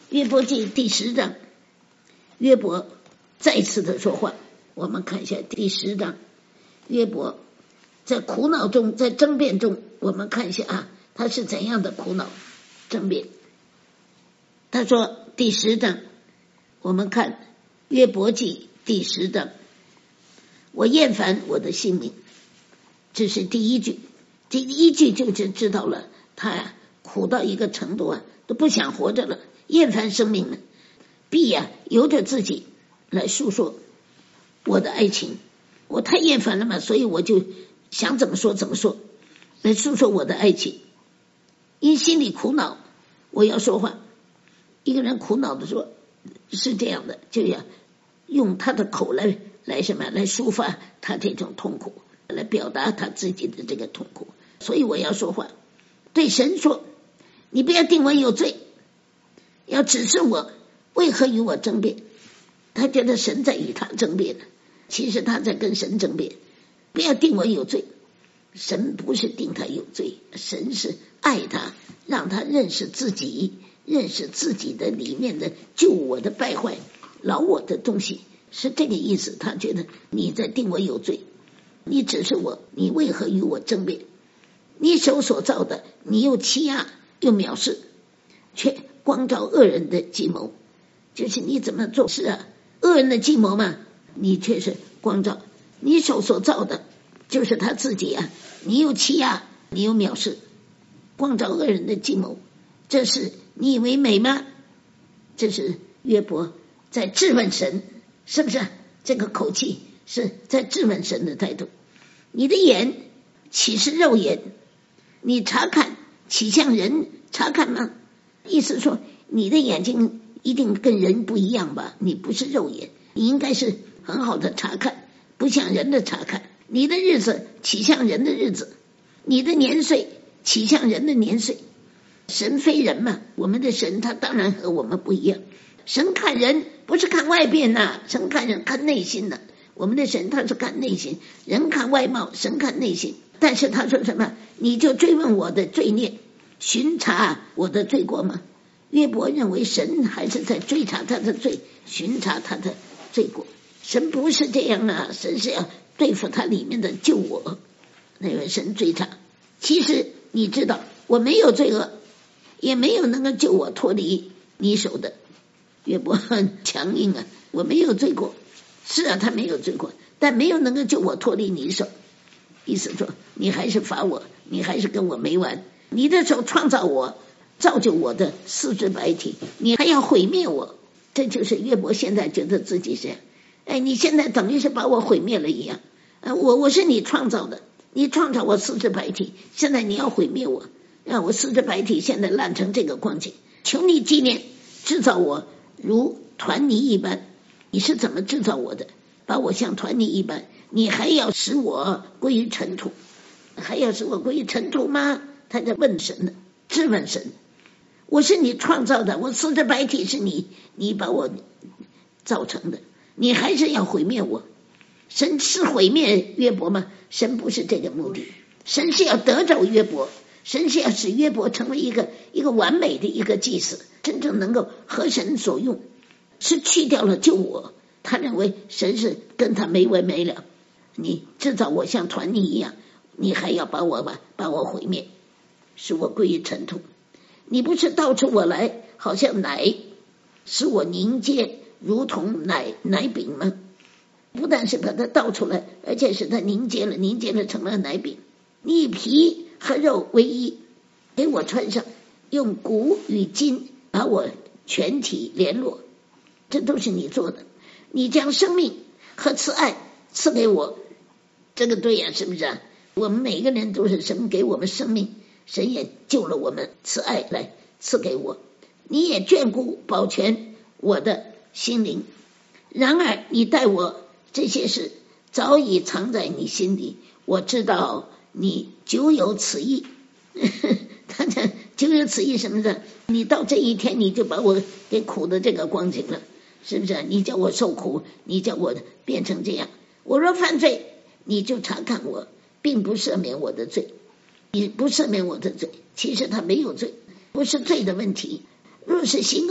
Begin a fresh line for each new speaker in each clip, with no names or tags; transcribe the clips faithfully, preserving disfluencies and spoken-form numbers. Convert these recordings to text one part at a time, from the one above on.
约伯记第十章，约伯再次的说话。我们看一下第十章，约伯在苦恼中，在争辩中，我们看一下啊，他是怎样的苦恼争辩。他说第十章，我们看约伯记第十章，我厌烦我的性命，这是第一句。第一句就是知道了他呀、啊、苦到一个程度啊，都不想活着了，厌烦生命了，必呀、啊、由着自己来诉说我的爱情。我太厌烦了嘛，所以我就想怎么说怎么说，来诉说我的爱情。因心里苦恼，我要说话。一个人苦恼的说是这样的，就要用他的口来来什么来抒发他这种痛苦，来表达他自己的这个痛苦。所以我要说话，对神说，你不要定我有罪，要指示我为何与我争辩。他觉得神在与他争辩，其实他在跟神争辩。不要定我有罪，神不是定他有罪，神是爱他，让他认识自己，认识自己的里面的旧我的败坏，老我的东西，是这个意思。他觉得你在定我有罪，你指示我，你为何与我争辩？你手所造的，你又欺压又藐视，却光照恶人的计谋。就是你怎么做事啊？恶人的计谋嘛，你却是光照。你手所造的就是他自己啊，你又欺压，你又藐视，光照恶人的计谋，这是你以为美吗？这是约伯在质问神，是不是？这个口气是在质问神的态度。你的眼岂是肉眼？你查看岂像人查看吗？意思说你的眼睛一定跟人不一样吧，你不是肉眼，你应该是很好的查看，不像人的查看。你的日子岂像人的日子？你的年岁岂像人的年岁？神非人嘛，我们的神他当然和我们不一样。神看人不是看外边呐、啊，神看人看内心的、啊。我们的神他是看内心，人看外貌，神看内心。但是他说什么？你就追问我的罪孽，巡查我的罪过吗？约伯认为神还是在追查他的罪，巡查他的罪过。神不是这样啊，神是要对付他里面的救我，那个神追查。其实你知道我没有罪恶，也没有能够救我脱离你手的。约伯很强硬啊，我没有罪过。是啊，他没有罪过，但没有能够救我脱离你手。意思说你还是罚我，你还是跟我没完。你的手创造我，造就我的四肢百体，你还要毁灭我。这就是约伯现在觉得自己是，哎，你现在等于是把我毁灭了一样。呃，我我是你创造的，你创造我四肢百体，现在你要毁灭我，让我四肢百体现在烂成这个光景。求你纪念制造我如团泥一般。你是怎么制造我的？把我像团泥一般，你还要使我归于尘土？还要使我归于尘土吗？他在问神呢，质问神。我是你创造的，我四肢百体是你你把我造成的，你还是要毁灭我？神是毁灭约伯吗？神不是这个目的，神是要得着约伯，神是要使约伯成为一个一个完美的一个祭司，真正能够合神所用，是去掉了救我。他认为神是跟他没完没了，你制造我像团泥一样，你还要把我把把我毁灭，使我归于尘土。你不是倒出我来好像奶，使我凝结如同奶奶饼吗？不但是把它倒出来，而且使它凝结了，凝结了成了奶饼。你以皮和肉为衣，给我穿上，用骨与筋把我全体联络，这都是你做的。你将生命和慈爱赐给我，这个对呀、啊，是不是啊？我们每个人都是神给我们生命，神也救了我们，慈爱来赐给我。你也眷顾保全我的心灵，然而你待我这些事早已藏在你心里，我知道你久有此意。他讲久有此意什么的？你到这一天你就把我给苦的这个光景了，是不是？你叫我受苦，你叫我变成这样。我若犯罪，你就查看我，并不赦免我的罪。你不赦免我的罪，其实他没有罪，不是罪的问题。若是行恶，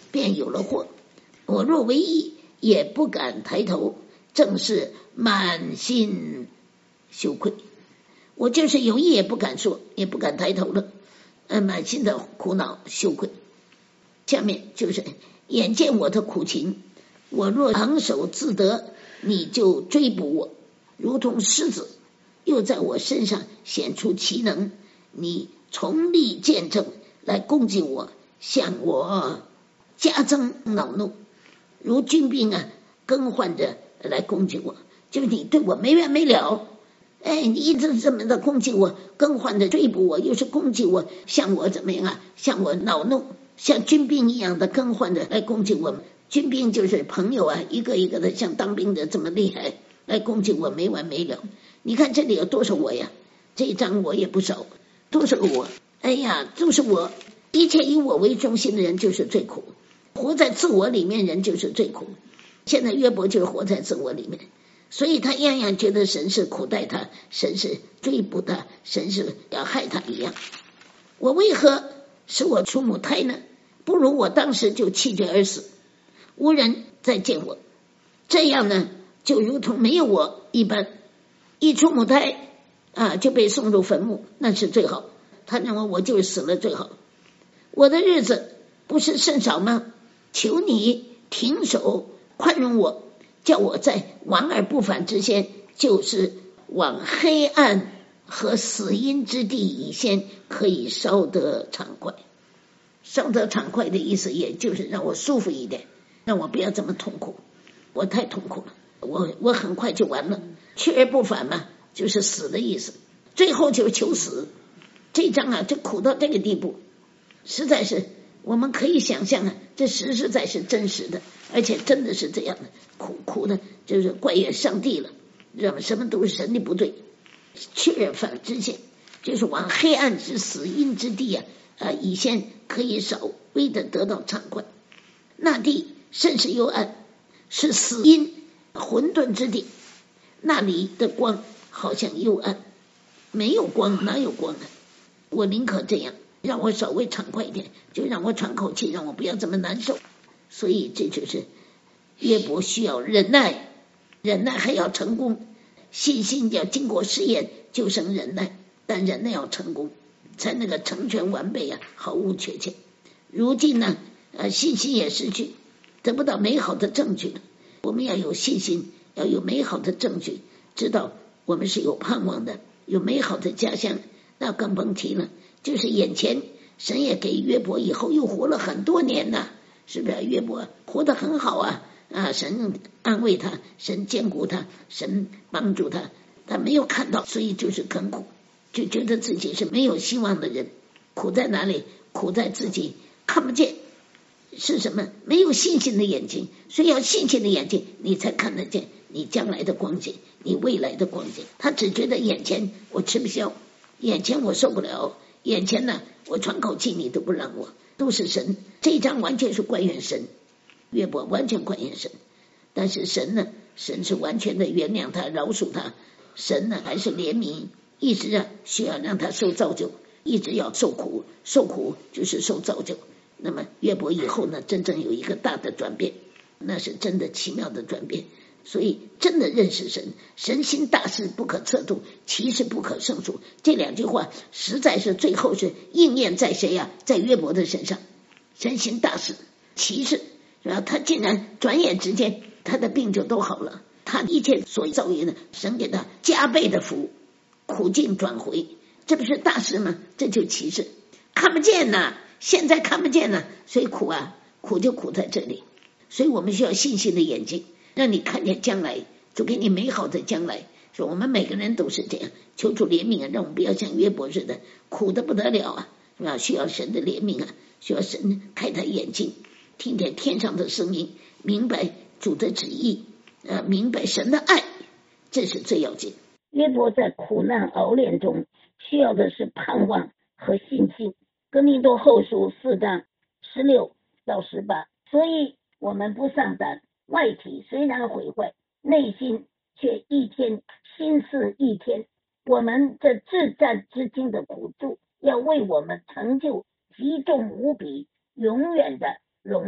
便有了祸。我若为一，也不敢抬头，正是满心羞愧。我就是有意也不敢说，也不敢抬头了，呃，满心的苦恼羞愧。下面就是眼见我的苦情，我若昂首自得，你就追捕我，如同狮子，又在我身上显出奇能，你重力见证来攻击我，向我加增恼怒，如军兵啊更换着来攻击我，就是你对我没完没了。哎，你一直这么的攻击我，更换着追捕我，又是攻击我，向我怎么样啊？向我恼怒，像军兵一样的更换着来攻击我们。军兵就是朋友啊，一个一个的像当兵的这么厉害，来攻击我没完没了。你看这里有多少我呀？这一章我也不少，多少个我？哎呀，就是我。一切以我为中心的人就是最苦，活在自我里面人就是最苦。现在约伯就是活在自我里面，所以他样样觉得神是苦待他，神是追捕他，神是要害他一样。我为何使我出母胎呢？不如我当时就气绝而死，无人再见我，这样呢就如同没有我一般。一出母胎啊就被送入坟墓，那是最好。他认为我就是死了最好。我的日子不是甚少吗？求你停手宽容我，叫我在亡而不返之先，就是往黑暗和死荫之地以先，可以烧得畅快。烧得畅快的意思也就是让我舒服一点，让我不要这么痛苦。我太痛苦了，我我很快就完了。去而不返嘛，就是死的意思，最后就是求死。这章啊，这苦到这个地步，实在是我们可以想象啊，这实实在是真实的，而且真的是这样的，苦苦的，就是怪怨上帝了，什么都是神的不对。去而返之先，就是往黑暗之死荫之地啊，啊，以先可以稍微的得到畅快。那地甚是幽暗，是死荫混沌之地，那里的光好像幽暗，没有光哪有光啊？我宁可这样，让我稍微畅快一点，就让我喘口气，让我不要这么难受。所以这就是约伯需要忍耐，忍耐还要成功，信心要经过试验就生忍耐，但忍耐要成功，才那个成全完备啊，毫无缺欠。如今呢，呃，信心也失去，得不到美好的证据了。我们要有信心，要有美好的证据，知道我们是有盼望的，有美好的家乡。那更甭提了，就是眼前神也给约伯以后又活了很多年呐，是不是？约伯活得很好啊，啊，神安慰他，神兼顾他，神帮助他，他没有看到，所以就是很苦，就觉得自己是没有希望的人。苦在哪里？苦在自己看不见是什么，没有信心的眼睛。所以要信心的眼睛，你才看得见你将来的光景，你未来的光景。他只觉得眼前我吃不消，眼前我受不了，眼前呢我喘口气你都不让我，都是神。这一章完全是怪怨神，约伯完全怪怨神。但是神呢，神是完全的原谅他，饶恕他。神呢还是怜悯，一直啊需要让他受造就，一直要受苦，受苦就是受造就。那么约伯以后呢，真正有一个大的转变，那是真的奇妙的转变。所以真的认识神，神心大事不可测度，其事不可胜数。这两句话实在是最后是应验在谁呀、啊？在约伯的身上。神心大事，其事是吧？他竟然转眼之间他的病就都好了，他一切所遭遇的，神给他加倍的福，苦尽转回，这不是大事吗？这就其事，看不见呐，现在看不见呐，所以苦啊，苦就苦在这里。所以我们需要信心的眼睛，让你看见将来，就给你美好的将来。说我们每个人都是这样，求主怜悯啊，让我们不要像约伯似的苦得不得了啊，是吧？需要神的怜悯啊，需要神开他眼睛，听见天上的声音，明白主的旨意，呃，明白神的爱，这是最要紧。约伯在苦难熬炼中需要的是盼望和信心。哥林多后书四章十六到十八，所以我们不丧胆，外体虽然毁坏，内心却一天心思一天。我们这至战之经的苦助，要为我们成就极重无比永远的荣耀。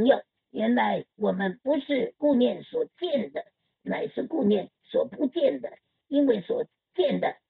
原来我们不是顾念所见的，乃是顾念所不见的，因为所见的